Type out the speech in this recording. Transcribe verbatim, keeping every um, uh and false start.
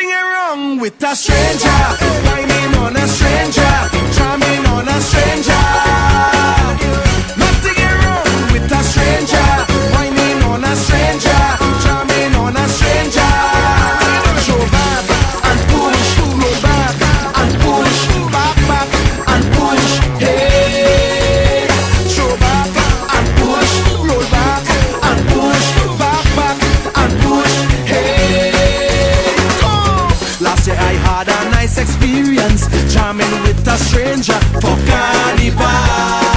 Nothing wrong with a stranger, whining on a stranger, charming on a stranger. Nothing wrong with a stranger, whining on a stranger, charming on a stranger. Show back and push, roll back and push, back back and push, hey. Show back and push, roll back and push, back back and push, hey. Come. Last year I had a nice experience, charming with a stranger for carnival.